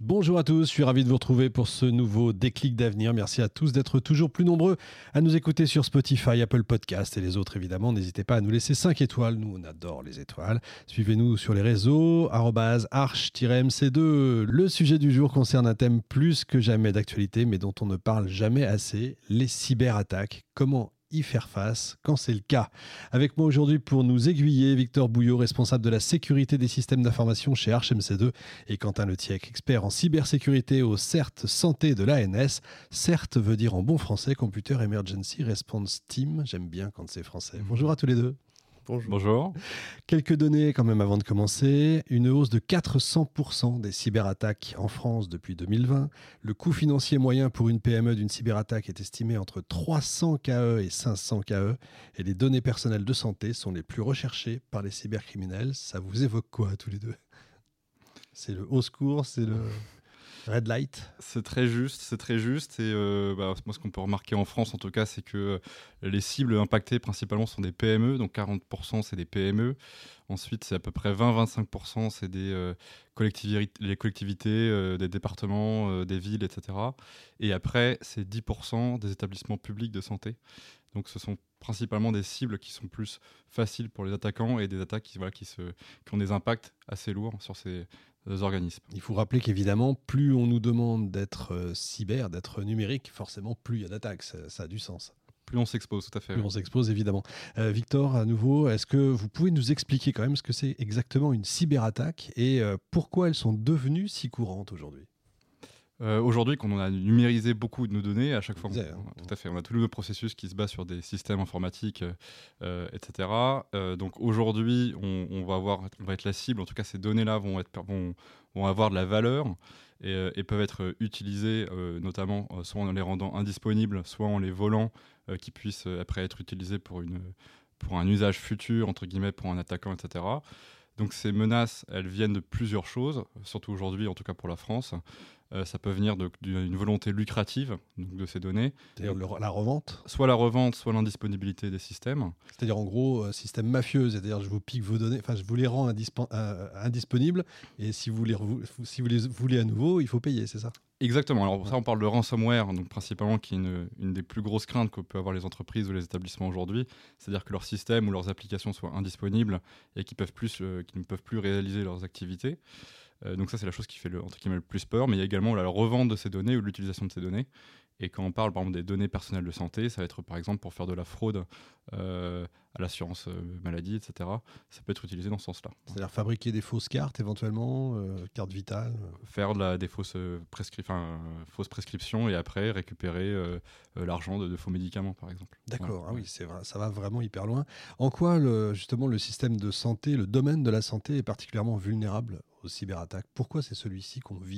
Bonjour à tous, je suis ravi de vous retrouver pour ce nouveau déclic d'avenir. Merci à tous d'être toujours plus nombreux à nous écouter sur Spotify, Apple Podcast et les autres évidemment. N'hésitez pas à nous laisser 5 étoiles, nous on adore les étoiles. Suivez-nous sur les réseaux, @arch-mc2. Le sujet du jour concerne un thème plus que jamais d'actualité mais dont on ne parle jamais assez, les cyberattaques. Comment y faire face quand c'est le cas. Avec moi aujourd'hui pour nous aiguiller, Victor Bouillot, responsable de la sécurité des systèmes d'information chez Arch MC2 et Quentin Letiec, expert en cybersécurité au CERT Santé de l'ANS. CERT veut dire en bon français Computer Emergency Response Team. J'aime bien quand c'est français. Bonjour à tous les deux. Bonjour. Quelques données quand même avant de commencer. Une hausse de 400% des cyberattaques en France depuis 2020. Le coût financier moyen pour une PME d'une cyberattaque est estimé entre 300 KE et 500 KE. Et les données personnelles de santé sont les plus recherchées par les cybercriminels. Ça vous évoque quoi tous les deux ? C'est le au secours, c'est le red light. C'est très juste. Et moi, ce qu'on peut remarquer en France, en tout cas, c'est que les cibles impactées principalement sont des PME. Donc 40%, c'est des PME. Ensuite, c'est à peu près 20-25%, c'est les collectivités, des départements, des villes, etc. Et après, c'est 10% des établissements publics de santé. Donc ce sont principalement des cibles qui sont plus faciles pour les attaquants et des attaques qui ont des impacts assez lourds sur ces organismes. Il faut rappeler qu'évidemment, plus on nous demande d'être cyber, d'être numérique, forcément, plus il y a d'attaques. Ça a du sens. Plus on s'expose, tout à fait. Plus on s'expose, évidemment. Victor, à nouveau, est-ce que vous pouvez nous expliquer quand même ce que c'est exactement une cyberattaque et pourquoi elles sont devenues si courantes aujourd'hui ? Aujourd'hui, quand on a numérisé beaucoup de nos données, à chaque fois, tout à fait, on a tous nos processus qui se basent sur des systèmes informatiques, etc. Donc aujourd'hui, on va être la cible. En tout cas, ces données-là vont avoir de la valeur et peuvent être utilisées, notamment soit en les rendant indisponibles, soit en les volant, qui puissent après être utilisées pour un usage futur, entre guillemets, pour un attaquant, etc. Donc ces menaces, elles viennent de plusieurs choses, surtout aujourd'hui, en tout cas pour la France. Ça peut venir d'une volonté lucrative donc de ces données. C'est-à-dire la revente ? Soit la revente, soit l'indisponibilité des systèmes. C'est-à-dire en gros, système mafieux. C'est-à-dire je vous pique vos données, je vous les rends indisponibles et si vous les voulez à nouveau, il faut payer, c'est ça ? Exactement. Alors pour ça, on parle de ransomware, donc principalement qui est une des plus grosses craintes que peuvent avoir les entreprises ou les établissements aujourd'hui. C'est-à-dire que leurs systèmes ou leurs applications soient indisponibles et qu'ils ne peuvent plus réaliser leurs activités. Donc ça, c'est la chose qui fait le plus peur. Mais il y a également la revente de ces données ou l'utilisation de ces données. Et quand on parle par exemple des données personnelles de santé, ça va être par exemple pour faire de la fraude à l'assurance maladie, etc. Ça peut être utilisé dans ce sens-là. C'est-à-dire fabriquer des fausses cartes éventuellement, cartes vitales. Faire des fausses prescriptions et après récupérer l'argent de faux médicaments par exemple. D'accord, voilà. Ah oui, c'est vrai, ça va vraiment hyper loin. En quoi justement le système de santé, le domaine de la santé est particulièrement vulnérable aux cyberattaques ? Pourquoi c'est celui-ci qu'on vise ?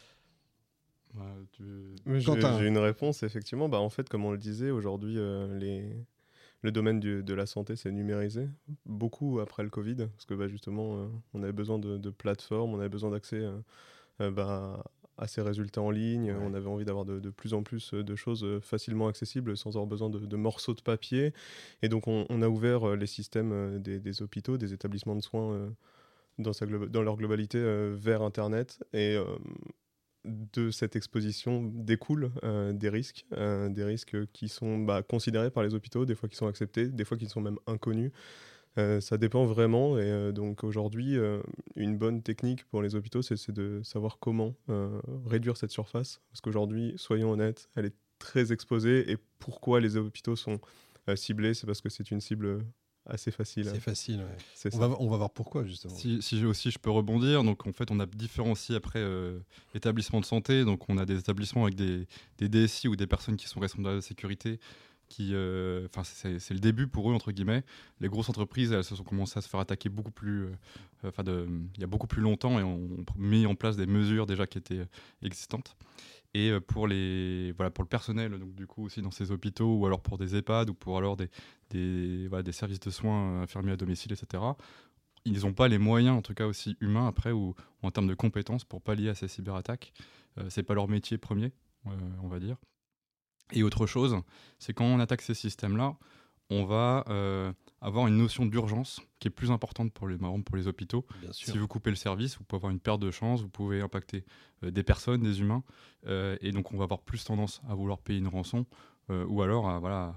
J'ai une réponse, effectivement. En fait, comme on le disait, aujourd'hui, le domaine de la santé s'est numérisé beaucoup après le Covid, parce que justement, on avait besoin de plateformes, on avait besoin d'accès à ces résultats en ligne, on avait envie d'avoir de plus en plus de choses facilement accessibles sans avoir besoin de morceaux de papier. Et donc, on a ouvert les systèmes des hôpitaux, des établissements de soins dans leur globalité vers Internet. Et de cette exposition découlent des risques qui sont considérés par les hôpitaux, des fois qui sont acceptés, des fois qui sont même inconnus. Ça dépend vraiment. Et donc aujourd'hui, une bonne technique pour les hôpitaux, c'est de savoir comment réduire cette surface. Parce qu'aujourd'hui, soyons honnêtes, elle est très exposée. Et pourquoi les hôpitaux sont ciblés ? C'est parce que c'est une cible assez facile. C'est facile, ouais. C'est on va voir pourquoi, justement. Si je peux rebondir, donc en fait, on a différents aussi après établissements de santé. Donc on a des établissements avec des DSI ou des personnes qui sont responsables de la sécurité. C'est le début pour eux, entre guillemets. Les grosses entreprises, elles se sont commencées à se faire attaquer beaucoup plus, il y a beaucoup plus longtemps et on mis en place des mesures déjà qui étaient existantes. Et pour le personnel, donc du coup aussi dans ces hôpitaux ou alors pour des EHPAD ou pour alors des services de soins infirmiers à domicile, etc. Ils n'ont pas les moyens, en tout cas aussi humains après ou en termes de compétences pour pallier à ces cyberattaques. C'est pas leur métier premier, on va dire. Et autre chose, c'est quand on attaque ces systèmes-là, on va avoir une notion d'urgence qui est plus importante pour les hôpitaux. Bien sûr. Si vous coupez le service, vous pouvez avoir une perte de chance, vous pouvez impacter des personnes, des humains, et donc on va avoir plus tendance à vouloir payer une rançon, ou alors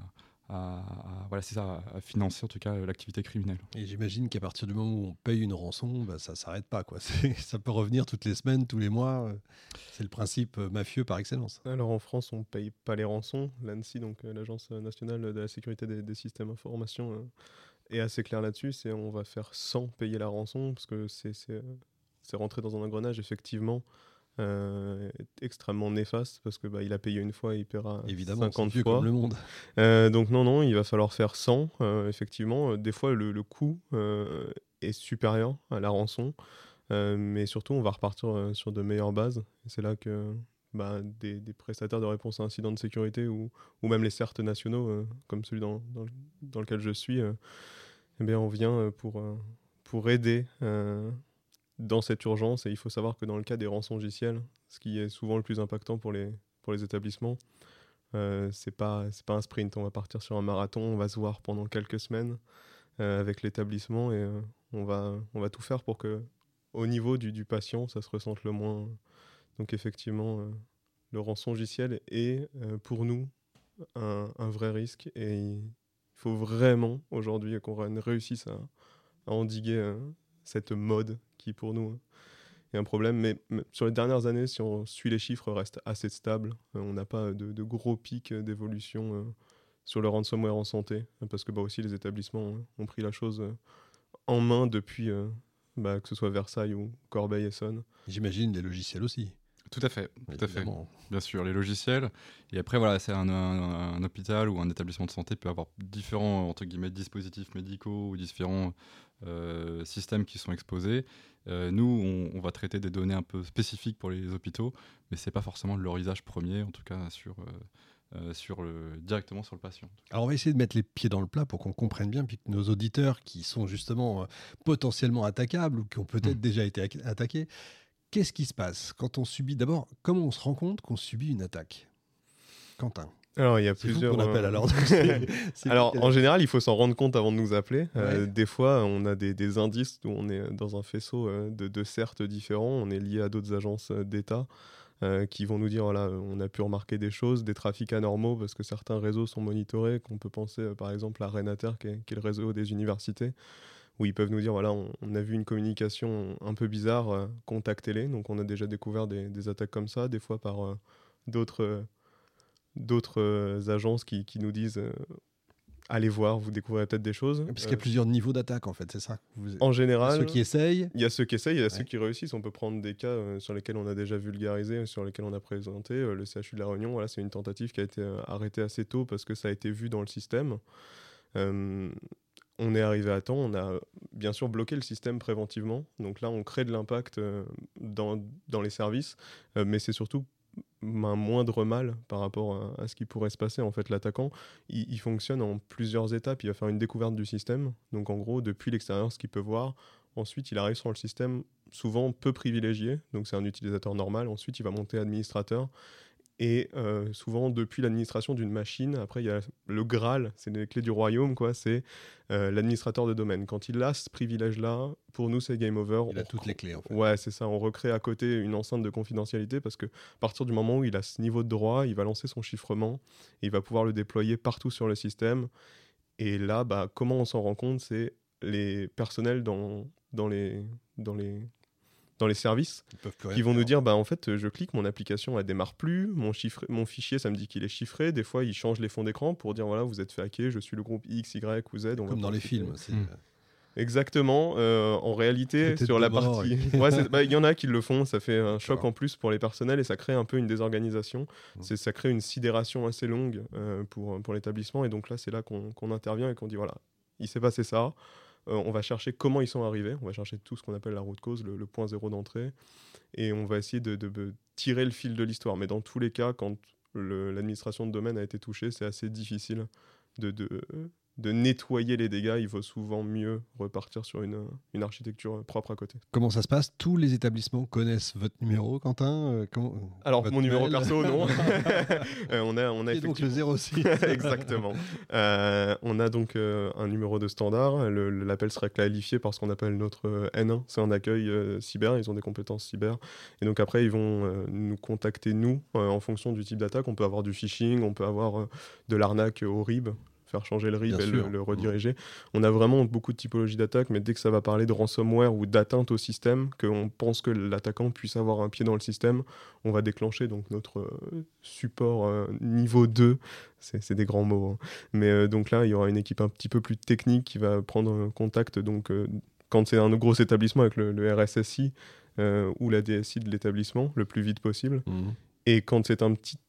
à financer en tout cas l'activité criminelle. Et j'imagine qu'à partir du moment où on paye une rançon, ça ne s'arrête pas, quoi. Ça peut revenir toutes les semaines, tous les mois. C'est le principe mafieux par excellence. Alors en France, on ne paye pas les rançons. L'ANSSI, donc l'Agence nationale de la sécurité des systèmes d'information, est assez clair là-dessus. On va faire sans payer la rançon, parce que c'est rentré dans un engrenage, effectivement, extrêmement néfaste, parce que il a payé une fois, il paiera Évidemment, 50 c'est vieux fois. comme le monde. Donc non, il va falloir faire sans, effectivement. Des fois, le coût est supérieur à la rançon, mais surtout, on va repartir sur de meilleures bases. Et c'est là que des prestataires de réponse à incidents de sécurité ou même les CERT nationaux, comme celui dans lequel je suis, on vient pour aider dans cette urgence. Et il faut savoir que dans le cas des rançongiciels, ce qui est souvent le plus impactant pour les établissements, c'est pas un sprint. On va partir sur un marathon, on va se voir pendant quelques semaines avec l'établissement, et on va tout faire pour que au niveau du patient, ça se ressente le moins. Donc effectivement, le rançongiciel est pour nous un vrai risque, et il faut vraiment aujourd'hui qu'on réussisse à endiguer cette mode qui pour nous est un problème. Mais sur les dernières années, si on suit les chiffres, reste assez stable. On n'a pas de gros pics d'évolution sur le ransomware en santé, parce que aussi les établissements ont pris la chose en main depuis que ce soit Versailles ou Corbeil-Essonnes. J'imagine les logiciels aussi. Tout à fait, Évidemment. bien sûr, les logiciels. Et après, voilà, c'est un hôpital ou un établissement de santé peut avoir différents entre guillemets dispositifs médicaux ou différents systèmes qui sont exposés. Nous, on va traiter des données un peu spécifiques pour les hôpitaux, mais c'est pas forcément leur usage premier, en tout cas directement sur le patient. Alors on va essayer de mettre les pieds dans le plat pour qu'on comprenne bien, puis que nos auditeurs qui sont justement potentiellement attaquables ou qui ont peut-être déjà été attaqués, qu'est-ce qui se passe quand on subit... D'abord, comment on se rend compte qu'on subit une attaque ? Quentin. Alors, il y a C'est plusieurs. qu'on appelle alors. Alors, en général, il faut s'en rendre compte avant de nous appeler. Ouais. Des fois, on a des indices où on est dans un faisceau de certes différents. On est lié à d'autres agences d'État qui vont nous dire voilà, on a pu remarquer des choses, des trafics anormaux, parce que certains réseaux sont monitorés. Qu'on peut penser, par exemple, à Renater, qui est le réseau des universités, où ils peuvent nous dire voilà, on a vu une communication un peu bizarre, contactez-les. Donc, on a déjà découvert des attaques comme ça, des fois par d'autres agences qui nous disent allez voir, vous découvrez peut-être des choses. Parce qu'il y a plusieurs niveaux d'attaque, en fait, c'est ça. En général, ceux qui essayent. Il y a ceux qui essayent, il y a ceux qui réussissent. On peut prendre des cas sur lesquels on a déjà vulgarisé, sur lesquels on a présenté. Le CHU de La Réunion, voilà, c'est une tentative qui a été arrêtée assez tôt parce que ça a été vu dans le système. On est arrivé à temps, on a bien sûr bloqué le système préventivement. Donc là, on crée de l'impact dans les services, mais c'est surtout un moindre mal par rapport à ce qui pourrait se passer. En fait, l'attaquant, il fonctionne en plusieurs étapes. Il va faire une découverte du système. Donc en gros, depuis l'extérieur, ce qu'il peut voir. Ensuite, il arrive sur le système souvent peu privilégié. Donc c'est un utilisateur normal. Ensuite, il va monter administrateur. Et souvent, depuis l'administration d'une machine, après, il y a le Graal, c'est les clés du royaume, quoi. C'est l'administrateur de domaine. Quand il a ce privilège-là, pour nous, c'est game over. Il a toutes les clés, en fait. Ouais, c'est ça. On recrée à côté une enceinte de confidentialité parce que à partir du moment où il a ce niveau de droit, il va lancer son chiffrement et il va pouvoir le déployer partout sur le système. Et là, comment on s'en rend compte, c'est les personnels dans les services qui vont nous dire en fait je clique, mon application elle démarre plus, mon fichier ça me dit qu'il est chiffré, des fois ils changent les fonds d'écran pour dire voilà vous êtes fait hacker, je suis le groupe X, Y ou Z. Comme dans les films. Exactement, en réalité sur la partie il y en a qui le font, ça fait un choc en plus pour les personnels et ça crée un peu une désorganisation, ça crée une sidération assez longue pour l'établissement, et donc là c'est là qu'on intervient et qu'on dit voilà il s'est passé ça. On va chercher comment ils sont arrivés, on va chercher tout ce qu'on appelle la route cause, le point zéro d'entrée, et on va essayer de tirer le fil de l'histoire. Mais dans tous les cas, quand l'administration de domaine a été touchée, c'est assez difficile de nettoyer les dégâts, il vaut souvent mieux repartir sur une architecture propre à côté. Comment ça se passe? Tous les établissements connaissent votre numéro, Quentin? Alors, votre mon numéro mail perso, non. On a Et donc le 06. Exactement. On a donc un numéro de standard. L'appel sera clarifié par ce qu'on appelle notre N1. C'est un accueil cyber. Ils ont des compétences cyber. Et donc après, ils vont nous contacter, nous, en fonction du type d'attaque. On peut avoir du phishing, on peut avoir de l'arnaque au RIB, faire changer le RIB Bien et sûr. le rediriger. On a vraiment beaucoup de typologies d'attaques, mais dès que ça va parler de ransomware ou d'atteinte au système, qu'on pense que l'attaquant puisse avoir un pied dans le système, on va déclencher donc notre support niveau 2. C'est des grands mots, hein. Mais donc là, il y aura une équipe un petit peu plus technique qui va prendre contact. Donc, quand c'est un gros établissement avec le RSSI ou la DSI de l'établissement, le plus vite possible. Et quand c'est un petit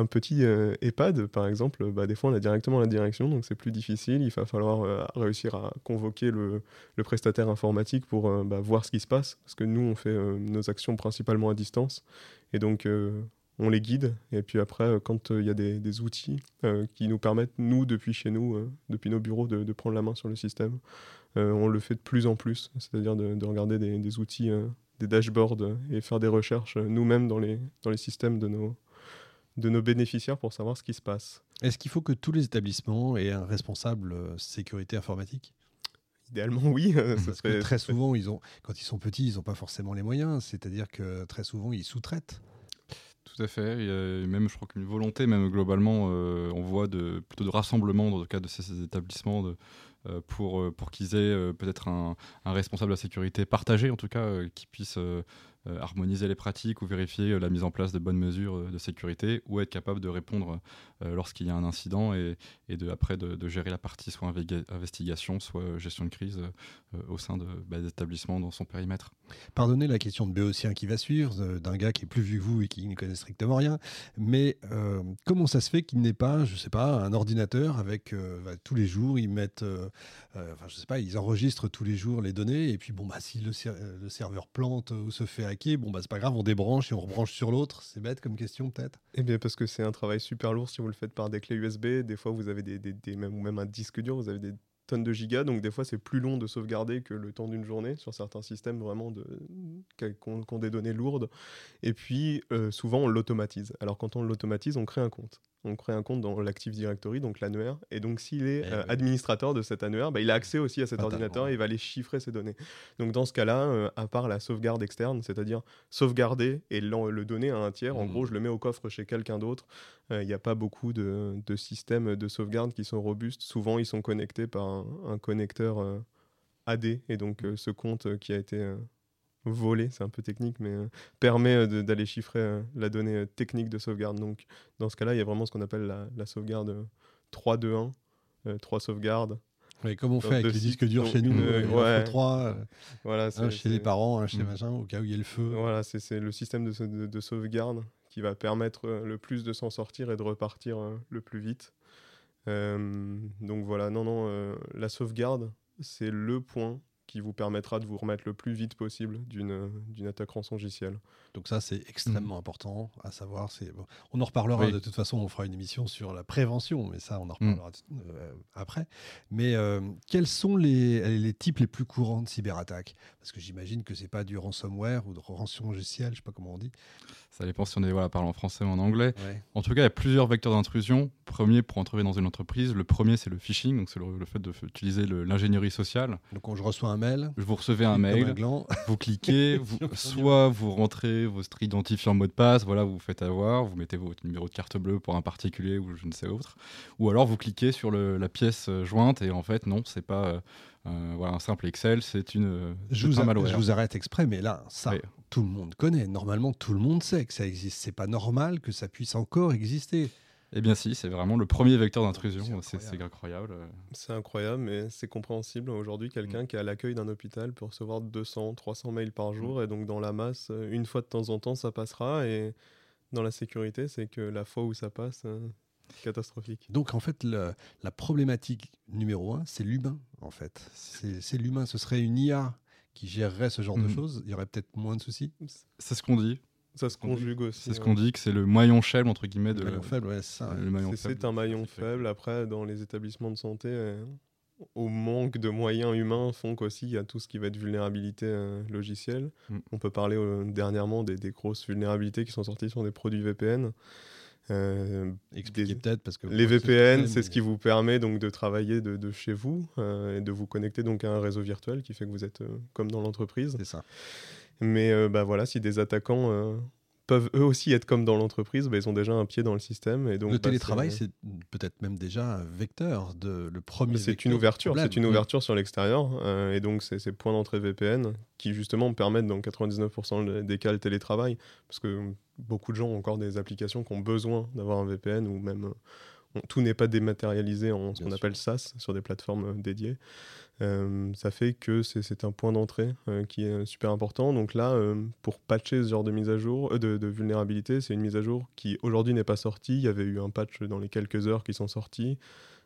EHPAD, par exemple, des fois on a directement la direction, donc c'est plus difficile. Il va falloir réussir à convoquer le prestataire informatique pour voir ce qui se passe, parce que nous on fait nos actions principalement à distance, et donc on les guide. Et puis après, quand il y a des outils qui nous permettent, nous, depuis chez nous, depuis nos bureaux, de prendre la main sur le système, on le fait de plus en plus, c'est-à-dire de regarder des outils, des dashboards, et faire des recherches nous-mêmes dans les systèmes de nos bénéficiaires pour savoir ce qui se passe. Est-ce qu'il faut que tous les établissements aient un responsable sécurité informatique? Idéalement, oui. Parce que très souvent, quand ils sont petits, ils n'ont pas forcément les moyens. C'est-à-dire que très souvent, ils sous-traitent. Tout à fait. Il y a même, je crois qu'une volonté, même globalement, on voit plutôt de rassemblement dans le cadre de ces établissements pour qu'ils aient peut-être un responsable de la sécurité partagé, en tout cas, qui puisse harmoniser les pratiques ou vérifier la mise en place de bonnes mesures de sécurité, ou être capable de répondre lorsqu'il y a un incident et après de gérer la partie soit investigation, soit gestion de crise au sein des établissements dans son périmètre. Pardonnez la question de béotien qui va suivre, d'un gars qui est plus vieux que vous et qui ne connaît strictement rien, mais comment ça se fait qu'il n'ait pas, je ne sais pas, un ordinateur avec tous les jours, ils mettent, je sais pas, ils enregistrent tous les jours les données, et puis si le serveur plante ou se fait hacker, c'est pas grave, on débranche et on rebranche sur l'autre. C'est bête comme question peut-être. Eh bien, parce que c'est un travail super lourd si vous le faites par des clés USB. Des fois, vous avez même un disque dur, vous avez des tonnes de gigas, donc des fois c'est plus long de sauvegarder que le temps d'une journée sur certains systèmes vraiment qui ont des données lourdes. Et puis souvent on l'automatise. Alors quand on l'automatise, on crée un compte. On crée un compte dans l'Active Directory, donc l'annuaire. Et donc s'il est administrateur de cet annuaire, il a accès aussi à cet ordinateur et il va aller chiffrer ses données. Donc dans ce cas-là, à part la sauvegarde externe, c'est-à-dire sauvegarder et le donner à un tiers, en gros je le mets au coffre chez quelqu'un d'autre, il n'y a pas beaucoup de systèmes de sauvegarde qui sont robustes. Souvent ils sont connectés par un connecteur AD. Et donc ce compte qui a été volé, c'est un peu technique, mais permet d'aller chiffrer la donnée technique de sauvegarde. Donc dans ce cas-là, il y a vraiment ce qu'on appelle la sauvegarde 3-2-1, 3 sauvegardes. Mais comme on fait avec les disques durs chez nous, il en faut 3, voilà, un chez les parents, un chez machin, au cas où il y a le feu. Voilà, c'est le système de sauvegarde qui va permettre le plus de s'en sortir et de repartir le plus vite. Donc voilà, la sauvegarde, c'est le point qui vous permettra de vous remettre le plus vite possible d'une attaque rançongiciel. Donc ça, c'est extrêmement important à savoir. On en reparlera, de toute façon, on fera une émission sur la prévention, mais ça, on en reparlera après. Mais quels sont les types les plus courants de cyberattaques? Parce que j'imagine que c'est pas du ransomware ou de rançongiciel, je sais pas comment on dit. Ça dépend si on parle en français ou en anglais. Ouais. En tout cas, il y a plusieurs vecteurs d'intrusion. Premier, pour entrer dans une entreprise, le premier, c'est le phishing, donc c'est le fait d'utiliser l'ingénierie sociale. Donc quand je reçois un mail, vous recevez un mail, vous cliquez, soit vous rentrez votre identifiant mot de passe, voilà, vous vous faites avoir, vous mettez votre numéro de carte bleue pour un particulier ou je ne sais autre, ou alors vous cliquez sur la pièce jointe et en fait non, c'est pas un simple Excel, c'est un malware. Je vous arrête exprès, mais là, tout le monde connaît. Normalement, tout le monde sait que ça existe. C'est pas normal que ça puisse encore exister. Eh bien si, c'est vraiment le premier vecteur d'intrusion, c'est incroyable. C'est incroyable, mais c'est compréhensible. Aujourd'hui, quelqu'un qui est à l'accueil d'un hôpital peut recevoir 200, 300 mails par jour, et donc dans la masse, une fois de temps en temps, ça passera, et dans la sécurité, c'est que la fois où ça passe, c'est catastrophique. Donc en fait, la problématique numéro 1, c'est l'humain, en fait. C'est l'humain, ce serait une IA qui gérerait ce genre de choses, il y aurait peut-être moins de soucis. C'est ce qu'on dit. Ça se conjugue aussi. C'est ce qu'on dit, que c'est le maillon faible, entre guillemets. Le maillon faible, ouais, c'est ça. Le maillon faible. C'est un maillon faible. Après, dans les établissements de santé, au manque de moyens humains font qu'aussi il y a tout ce qui va être vulnérabilité logicielle. On peut parler dernièrement des grosses vulnérabilités qui sont sorties sur des produits VPN. Expliquez peut-être parce que les VPN, c'est ce qui vous permet donc de travailler de chez vous et de vous connecter donc à un réseau virtuel qui fait que vous êtes comme dans l'entreprise. C'est ça. Mais voilà, si des attaquants peuvent eux aussi être comme dans l'entreprise, ils ont déjà un pied dans le système. Et donc, le télétravail, c'est peut-être même déjà un vecteur, le premier c'est vecteur une ouverture, problème. c'est une ouverture sur l'extérieur. Et donc, c'est ces points d'entrée VPN qui, justement, permettent dans 99% des cas le télétravail. Parce que beaucoup de gens ont encore des applications qui ont besoin d'avoir un VPN ou même... tout n'est pas dématérialisé en ce qu'on appelle SaaS sur des plateformes dédiées. Ça fait que c'est un point d'entrée qui est super important. Donc là, pour patcher ce genre de mise à jour, de vulnérabilité, c'est une mise à jour qui aujourd'hui n'est pas sortie. Il y avait eu un patch dans les quelques heures qui sont sortis.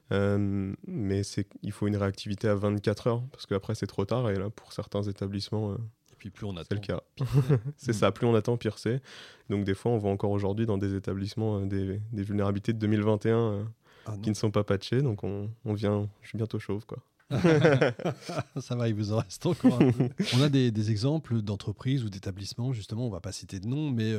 Mais il faut une réactivité à 24 heures parce qu'après c'est trop tard. Et là, pour certains établissements... Et puis plus on attend, c'est le cas. C'est ça, plus on attend, pire c'est. Donc des fois, on voit encore aujourd'hui dans des établissements des vulnérabilités de 2021 qui ne sont pas patchées. Donc je suis bientôt chauve, quoi. Ça va, il vous en reste encore un peu. On a des exemples d'entreprises ou d'établissements, justement, on ne va pas citer de nom, mais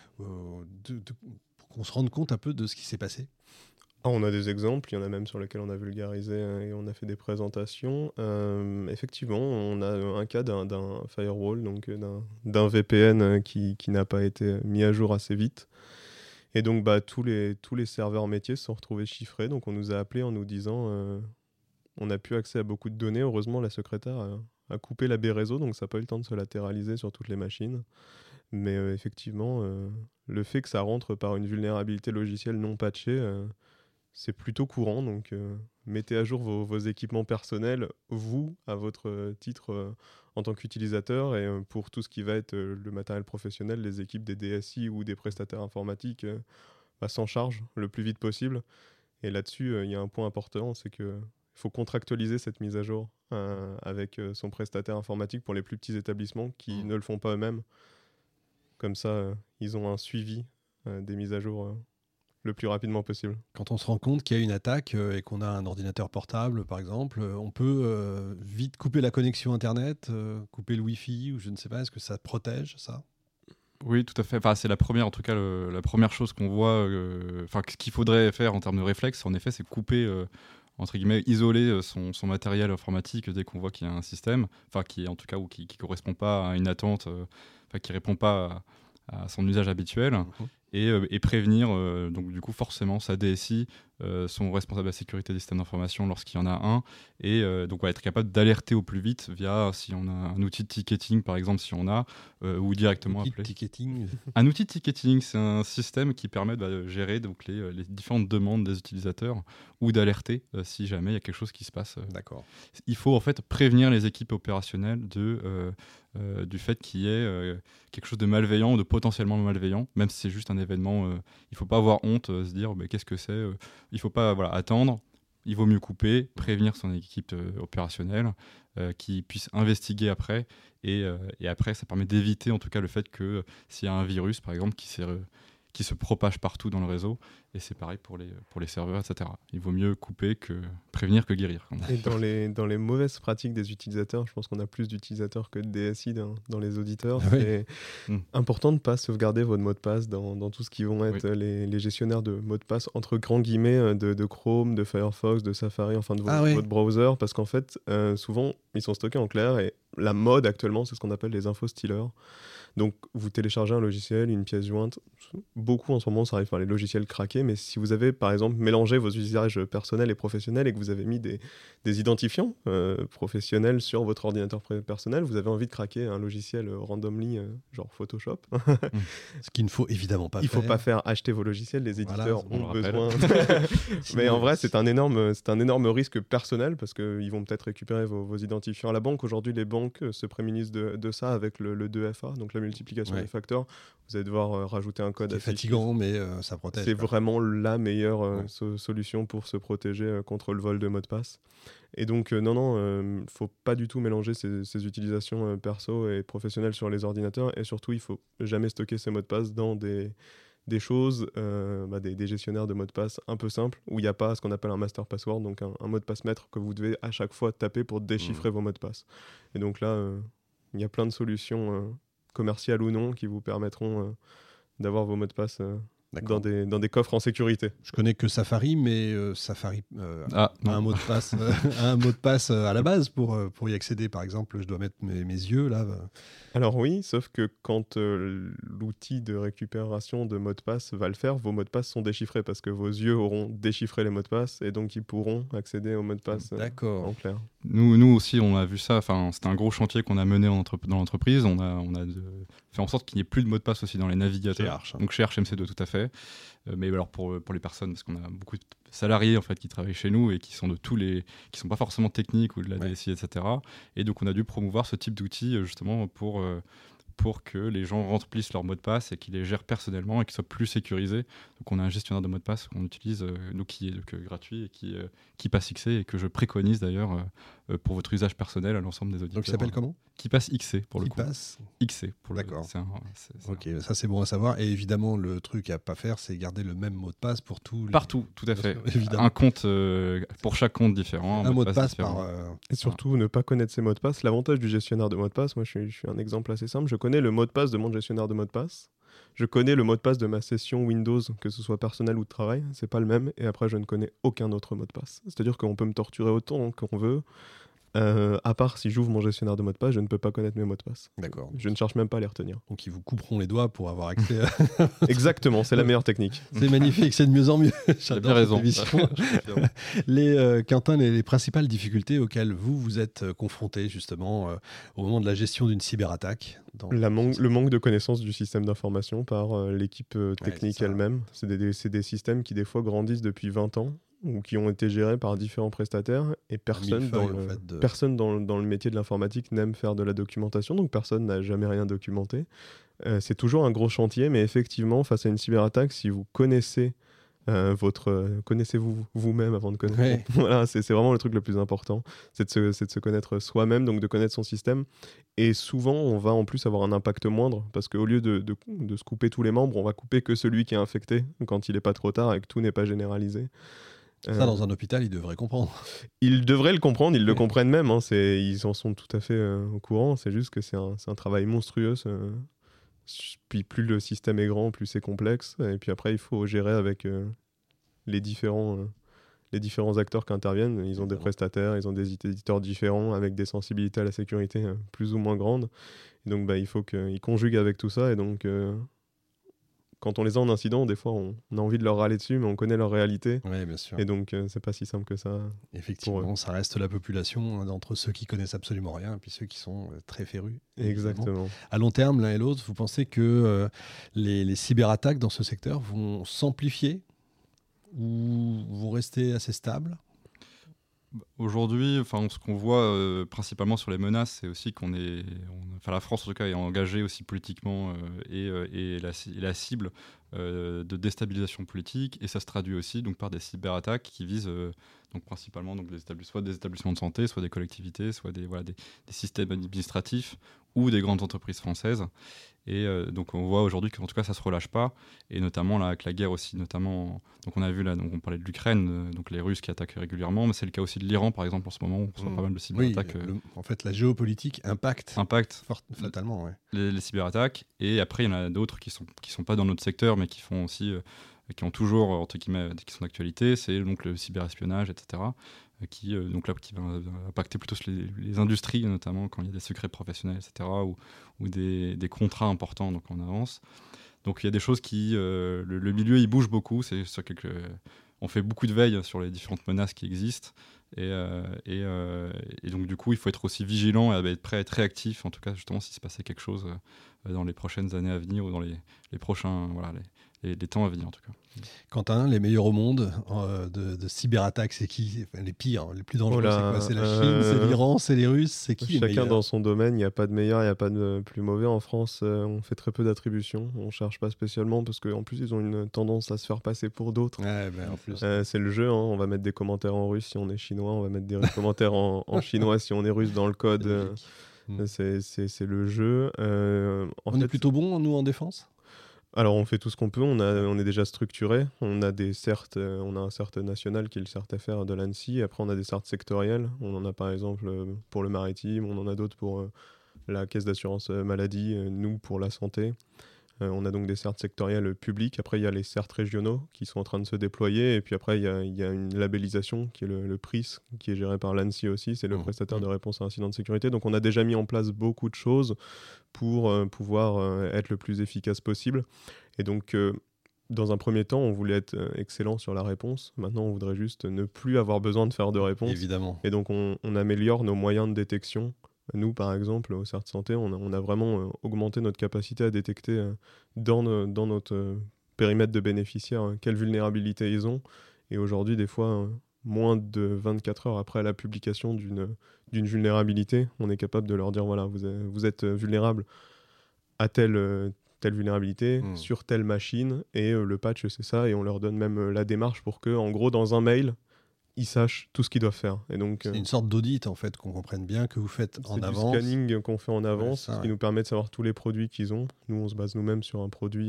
pour qu'on se rende compte un peu de ce qui s'est passé. On a des exemples, il y en a même sur lesquels on a vulgarisé et on a fait des présentations. Effectivement, on a un cas d'un firewall, donc d'un VPN qui n'a pas été mis à jour assez vite. Et donc tous les serveurs métiers se sont retrouvés chiffrés. Donc on nous a appelés en nous disant on n'a plus accès à beaucoup de données. Heureusement, la secrétaire a coupé la baie réseau, donc ça n'a pas eu le temps de se latéraliser sur toutes les machines. Mais effectivement, le fait que ça rentre par une vulnérabilité logicielle non patchée, c'est plutôt courant. Donc mettez à jour vos équipements personnels, vous, à votre titre en tant qu'utilisateur. Et pour tout ce qui va être le matériel professionnel, les équipes des DSI ou des prestataires informatiques s'en chargent le plus vite possible. Et là-dessus, il y a un point important, c'est que il faut contractualiser cette mise à jour avec son prestataire informatique pour les plus petits établissements qui ne le font pas eux-mêmes. Comme ça, ils ont un suivi des mises à jour le plus rapidement possible. Quand on se rend compte qu'il y a une attaque et qu'on a un ordinateur portable, par exemple, on peut vite couper la connexion Internet, couper le Wi-Fi, ou je ne sais pas, est-ce que ça protège, ça ? Oui, tout à fait. Enfin, c'est la première, en tout cas, la première chose qu'on voit, ce qu'il faudrait faire en termes de réflexe, en effet, c'est couper... entre guillemets, isoler son matériel informatique dès qu'on voit qu'il y a un système, qui est en tout cas ou qui correspond pas à une attente, qui répond pas à son usage habituel, et prévenir donc du coup forcément sa DSI, son responsable de la sécurité des systèmes d'information lorsqu'il y en a un, et donc être capable d'alerter au plus vite via, si on a un outil de ticketing par exemple, si on a, ou directement appeler. Un outil de ticketing, c'est un système qui permet de gérer donc les différentes demandes des utilisateurs ou d'alerter si jamais il y a quelque chose qui se passe. D'accord. Il faut en fait prévenir les équipes opérationnelles du fait qu'il y ait quelque chose de malveillant ou de potentiellement malveillant, même si c'est juste un événement. Il ne faut pas avoir honte, se dire qu'est-ce que c'est. Il ne faut pas attendre. Il vaut mieux couper, prévenir son équipe opérationnelle, qui puisse investiguer après. Et après, ça permet d'éviter en tout cas le fait que s'il y a un virus, par exemple, qui se propage partout dans le réseau, et c'est pareil pour les serveurs, etc. Il vaut mieux couper que prévenir que guérir. Et dans les mauvaises pratiques des utilisateurs, je pense qu'on a plus d'utilisateurs que de DSI dans les auditeurs. Ah oui. C'est important de ne pas sauvegarder votre mot de passe dans tout ce qui vont être les gestionnaires de mots de passe, entre grands guillemets, de Chrome, de Firefox, de Safari, enfin de votre browser, parce qu'en fait, souvent, ils sont stockés en clair, et la mode actuellement, c'est ce qu'on appelle les info-stealers. Donc, vous téléchargez un logiciel, une pièce jointe. Beaucoup en ce moment, ça arrive par les logiciels craqués. Mais si vous avez, par exemple, mélangé vos usages personnels et professionnels et que vous avez mis des identifiants professionnels sur votre ordinateur personnel, vous avez envie de craquer un logiciel randomly, genre Photoshop. Ce qu'il ne faut évidemment pas faire. Il ne faut pas faire acheter vos logiciels. Les éditeurs ont besoin. Mais en vrai, c'est un énorme risque personnel parce qu'ils vont peut-être récupérer vos identifiants à la banque. Aujourd'hui, les banques se prémunissent de ça avec le 2FA, donc la multiplication Ouais. des facteurs, vous allez devoir rajouter un code C'est assez fatigant, mais ça protège. c'est quoi. vraiment la meilleure Ouais. solution pour se protéger contre le vol de mot de passe. Et donc, non, faut pas du tout mélanger ces utilisations perso et professionnelles sur les ordinateurs. Et surtout, il faut jamais stocker ces mots de passe dans des choses, des gestionnaires de mots de passe un peu simples, où il n'y a pas ce qu'on appelle un master password, donc un mot de passe maître que vous devez à chaque fois taper pour déchiffrer vos mots de passe. Et donc là, il y a plein de solutions commerciales ou non qui vous permettront d'avoir vos mots de passe D'accord. dans des coffres en sécurité. Je connais que Safari, mais Safari Ah, a non. un mot de passe, a un mot de passe à la base pour y accéder. Par exemple, je dois mettre mes yeux là. Alors oui, sauf que quand l'outil de récupération de mots de passe va le faire, vos mots de passe sont déchiffrés parce que vos yeux auront déchiffré les mots de passe et donc ils pourront accéder aux mots de passe D'accord. en clair. Nous aussi, on a vu ça. Enfin, c'était un gros chantier qu'on a mené dans l'entreprise. On a fait en sorte qu'il n'y ait plus de mots de passe aussi dans les navigateurs. Chez Arch, hein. Donc chez Arch MC2, tout à fait. Mais alors pour les personnes, parce qu'on a beaucoup de salariés en fait qui travaillent chez nous et qui sont qui sont pas forcément techniques ou de la DSI, etc. Et donc on a dû promouvoir ce type d'outils justement pour que les gens remplissent leur mot de passe et qu'ils les gèrent personnellement et qu'ils soient plus sécurisés. Donc on a un gestionnaire de mot de passe qu'on utilise, qui est gratuit et qui passe XC et que je préconise d'ailleurs pour votre usage personnel à l'ensemble des auditeurs. Donc, il s'appelle comment ? Qui passe XC pour le Qui coup. passe ? XC pour D'accord. Ok, ça c'est bon à savoir. Et évidemment, le truc à pas faire, c'est garder le même mot de passe pour tous. Partout, tout à Bien fait. sûr, évidemment. Un compte pour chaque compte différent. Un mot de passe différent. par. Et surtout, ne pas connaître ses mots de passe. L'avantage du gestionnaire de mots de passe, moi je suis un exemple assez simple, je connais le mot de passe de mon gestionnaire de mots de passe. Je connais le mot de passe de ma session Windows, que ce soit personnel ou de travail, c'est pas le même. Et après, je ne connais aucun autre mot de passe. C'est-à-dire qu'on peut me torturer autant qu'on veut. À part si j'ouvre mon gestionnaire de mots de passe, je ne peux pas connaître mes mots de passe. D'accord. Je ne cherche même pas à les retenir. Donc ils vous couperont les doigts pour avoir accès à... Exactement, c'est la meilleure technique. C'est magnifique, c'est de mieux en mieux. T'as J'adore bien cette raison. émission. Quentin, les principales difficultés auxquelles vous êtes confronté justement au moment de la gestion d'une cyberattaque Le manque de connaissance du système d'information par l'équipe technique c'est ça. elle-même. C'est des systèmes qui des fois grandissent depuis 20 ans ou qui ont été gérés par différents prestataires et personne dans le métier de l'informatique n'aime faire de la documentation, donc personne n'a jamais rien documenté. C'est toujours un gros chantier, mais effectivement, face à une cyberattaque, si vous connaissez connaissez-vous vous-même avant de connaître. Ouais. Voilà, c'est vraiment le truc le plus important, c'est de se connaître soi-même, donc de connaître son système. Et souvent, on va en plus avoir un impact moindre, parce qu'au lieu de se couper tous les membres, on va couper que celui qui est infecté quand il n'est pas trop tard et que tout n'est pas généralisé. Ça, dans un hôpital, ils devraient comprendre. Ils devraient le comprendre, ils le Ouais. comprennent même, hein, ils en sont tout à fait au courant, c'est juste que c'est un travail monstrueux. Puis plus le système est grand, plus c'est complexe. Et puis après, il faut gérer avec les différents acteurs qui interviennent. Ils ont des prestataires, ils ont des éditeurs différents avec des sensibilités à la sécurité plus ou moins grandes. Et donc, il faut qu'ils conjuguent avec tout ça. Et donc, quand on les a en incident, des fois, on a envie de leur râler dessus, mais on connaît leur réalité. Oui, bien sûr. Et donc, c'est pas si simple que ça. Effectivement, ça reste la population entre ceux qui connaissent absolument rien et puis ceux qui sont très férus. Exactement. À long terme, l'un et l'autre, vous pensez que les cyberattaques dans ce secteur vont s'amplifier ou vont rester assez stables ? Aujourd'hui, ce qu'on voit principalement sur les menaces, c'est aussi la France en tout cas est engagée aussi politiquement et la cible de déstabilisation politique, et ça se traduit aussi donc par des cyberattaques qui visent donc principalement donc soit des établissements de santé, soit des collectivités, soit des systèmes administratifs ou des grandes entreprises françaises. Et donc on voit aujourd'hui qu'en tout cas ça se relâche pas, et notamment là, avec la guerre aussi, notamment donc on a vu là, donc on parlait de l'Ukraine, donc les Russes qui attaquent régulièrement, mais c'est le cas aussi de l'Iran par exemple en ce moment, on reçoit pas mal de cyberattaques. En fait, la géopolitique impacte fatalement. Ouais. Les cyberattaques, et après il y en a d'autres qui sont pas dans notre secteur, mais qui font aussi qui ont toujours entre guillemets qui sont d'actualité, c'est donc le cyberespionnage, etc. Qui va impacter plutôt les industries, notamment quand il y a des secrets professionnels, etc., ou des contrats importants donc en avance. Donc il y a des choses qui... le milieu, il bouge beaucoup. On fait beaucoup de veille sur les différentes menaces qui existent. Et donc du coup, il faut être aussi vigilant et être prêt à être réactif, en tout cas justement s'il se passait quelque chose dans les prochaines années à venir ou dans les prochains... les temps à venir en tout cas. Quentin, les meilleurs au monde de cyberattaques, c'est qui? Enfin, les pires, les plus dangereux, c'est quoi? C'est la Chine, c'est l'Iran, c'est les Russes, c'est qui les Chacun meilleurs? dans son domaine, il n'y a pas de meilleur, il n'y a pas de plus mauvais. En France, on fait très peu d'attributions, on ne cherche pas spécialement parce qu'en plus, ils ont une tendance à se faire passer pour d'autres. Ouais, ben, en plus. C'est le jeu, hein. On va mettre des commentaires en russe si on est chinois, on va mettre des commentaires en chinois si on est russe dans le code. C'est logique. C'est le jeu. On est plutôt bon, nous, en défense? Alors on fait tout ce qu'on peut, on est déjà structuré, on a des certes, on a un CERT national qui est le CERT-FR de l'ANSSI, après on a des certs sectoriels, on en a par exemple pour le maritime, on en a d'autres pour la caisse d'assurance maladie, nous pour la santé. On a donc des certs sectoriels publics, après il y a les certs régionaux qui sont en train de se déployer, et puis après il y a une labellisation qui est le PRIS, qui est géré par l'ANSSI aussi, c'est le prestataire de réponse à incidents de sécurité, donc on a déjà mis en place beaucoup de choses pour pouvoir être le plus efficace possible. Et donc, dans un premier temps, on voulait être excellent sur la réponse. Maintenant, on voudrait juste ne plus avoir besoin de faire de réponse. Évidemment. Et donc, on améliore nos moyens de détection. Nous, par exemple, au CERT Santé, on a vraiment augmenté notre capacité à détecter dans notre périmètre de bénéficiaires quelles vulnérabilités ils ont. Et aujourd'hui, des fois, moins de 24 heures après la publication d'une vulnérabilité, on est capable de leur dire, voilà, vous êtes vulnérable à telle vulnérabilité sur telle machine, et le patch, c'est ça, et on leur donne même la démarche pour que, en gros, dans un mail, ils sachent tout ce qu'ils doivent faire. Et donc, c'est une sorte d'audit, en fait, qu'on comprenne bien que vous faites en avance. C'est du scanning qu'on fait en avance, ce qui nous permet de savoir tous les produits qu'ils ont. Nous, on se base nous-mêmes sur un produit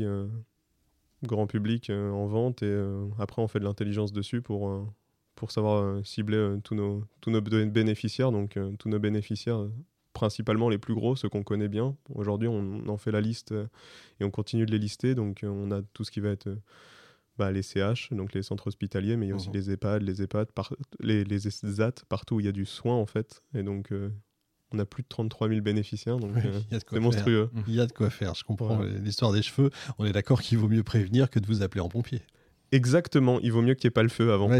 grand public en vente, et après, on fait de l'intelligence dessus pour savoir cibler tous nos bénéficiaires. Donc, tous nos bénéficiaires, principalement les plus gros, ceux qu'on connaît bien. Aujourd'hui, on en fait la liste et on continue de les lister. Donc, on a tout ce qui va être les CH, donc les centres hospitaliers, mais il y a aussi les EHPAD, les ESAT, partout où il y a du soin, en fait. Et donc, on a plus de 33 000 bénéficiaires, donc c'est monstrueux. Il y a de quoi faire, je comprends l'histoire des cheveux. On est d'accord qu'il vaut mieux prévenir que de vous appeler en pompier. Exactement, il vaut mieux qu'il n'y ait pas le feu avant. Ouais,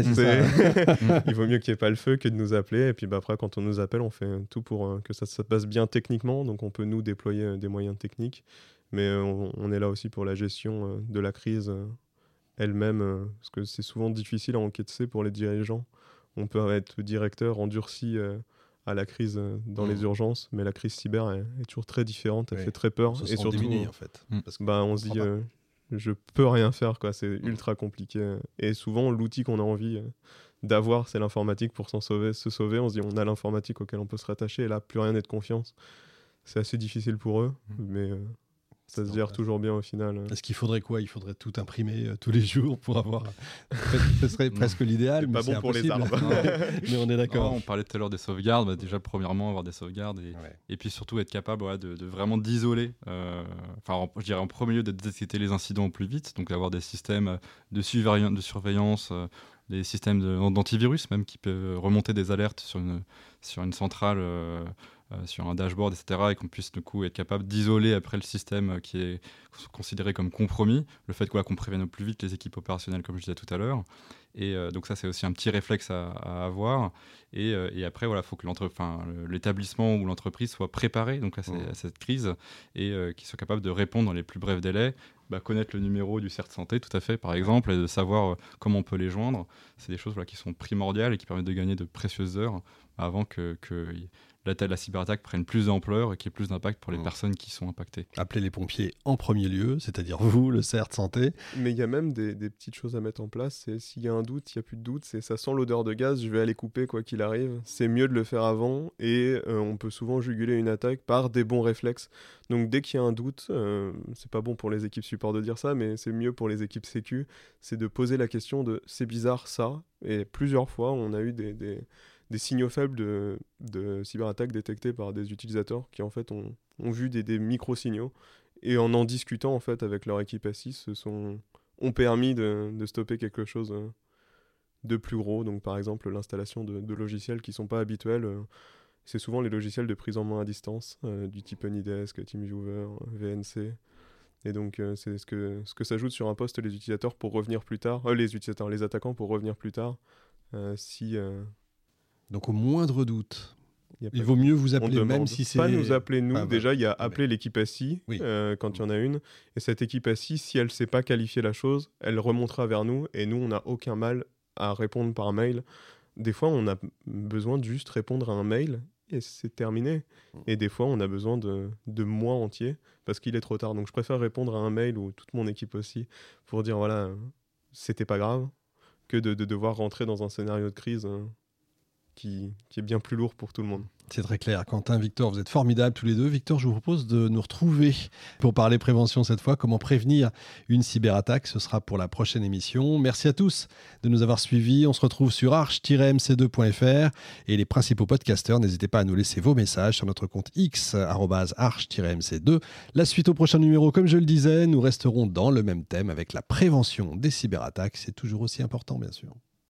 Il vaut mieux qu'il n'y ait pas le feu que de nous appeler. Et puis après, quand on nous appelle, on fait tout pour que ça se passe bien techniquement. Donc on peut nous déployer des moyens techniques. Mais on est là aussi pour la gestion de la crise elle-même. Parce que c'est souvent difficile à encaisser pour les dirigeants. On peut être directeur endurci à la crise dans les urgences. Mais la crise cyber est toujours très différente. Elle fait très peur. On se et sent surtout, démunis, en fait. Parce que, on se dit... je peux rien faire, quoi. C'est ultra compliqué. Et souvent, l'outil qu'on a envie d'avoir, c'est l'informatique pour se sauver. On se dit, on a l'informatique auquel on peut se rattacher, et là, plus rien n'est de confiance. C'est assez difficile pour eux, mais ça se gère toujours bien au final. Est-ce qu'il faudrait quoi? Il faudrait tout imprimer tous les jours pour avoir... Ce serait presque l'idéal, mais c'est pas bon pour les arbres. Mais on est d'accord. On parlait tout à l'heure des sauvegardes. Déjà, premièrement, avoir des sauvegardes et puis surtout être capable de vraiment d'isoler. Je dirais en premier lieu de détecter les incidents au plus vite, donc d'avoir des systèmes de surveillance, des systèmes d'antivirus même qui peuvent remonter des alertes sur une centrale, sur un dashboard, etc., et qu'on puisse du coup être capable d'isoler après le système qui est considéré comme compromis, le fait qu'on prévienne au plus vite les équipes opérationnelles, comme je disais tout à l'heure. Et donc ça, c'est aussi un petit réflexe à avoir. Et après, il faut que l'établissement ou l'entreprise soit préparé donc, à cette crise et qu'il soit capable de répondre dans les plus brefs délais. Connaître le numéro du CERT Santé, tout à fait, par exemple, et de savoir comment on peut les joindre. C'est des choses qui sont primordiales et qui permettent de gagner de précieuses heures avant que la cyberattaque prenne plus d'ampleur et qu'il y ait plus d'impact pour les personnes qui sont impactées. Appelez les pompiers en premier lieu, c'est-à-dire vous, le CERT Santé. Mais il y a même des petites choses à mettre en place. C'est s'il y a un doute, il n'y a plus de doute. Ça sent l'odeur de gaz, je vais aller couper quoi qu'il arrive. C'est mieux de le faire avant, et on peut souvent juguler une attaque par des bons réflexes. Donc dès qu'il y a un doute, c'est pas bon pour les équipes support de dire ça, mais c'est mieux pour les équipes sécu, c'est de poser la question de c'est bizarre ça. Et plusieurs fois, on a eu des signaux faibles de cyberattaques détectés par des utilisateurs qui en fait ont vu des micro-signaux, et en discutant en fait avec leur équipe A6 ont permis de stopper quelque chose de plus gros. Donc par exemple l'installation de logiciels qui ne sont pas habituels, c'est souvent les logiciels de prise en main à distance du type Anydesk, TeamViewer, VNC. Et donc c'est ce que s'ajoute sur un poste les utilisateurs pour revenir plus tard, les attaquants pour revenir plus tard si... Donc au moindre doute, Il vaut mieux vous appeler, même si c'est... Pas nous appeler, nous. Ah, déjà, il y a appeler l'équipe ASSI Oui. quand il y en a une. Et cette équipe ASSI, si elle ne sait pas qualifier la chose, elle remontera vers nous. Et nous, on n'a aucun mal à répondre par mail. Des fois, on a besoin de juste répondre à un mail et c'est terminé. Et des fois, on a besoin de mois entiers parce qu'il est trop tard. Donc, je préfère répondre à un mail ou toute mon équipe aussi pour dire, voilà, c'était pas grave, que de devoir rentrer dans un scénario de crise qui est bien plus lourd pour tout le monde. C'est très clair. Quentin, Victor, vous êtes formidables tous les deux. Victor, je vous propose de nous retrouver pour parler prévention cette fois. Comment prévenir une cyberattaque? Ce sera pour la prochaine émission. Merci à tous de nous avoir suivis. On se retrouve sur arch-mc2.fr et les principaux podcasteurs. N'hésitez pas à nous laisser vos messages sur notre compte X, @arch-mc2. La suite au prochain numéro, comme je le disais, nous resterons dans le même thème avec la prévention des cyberattaques. C'est toujours aussi important, bien sûr.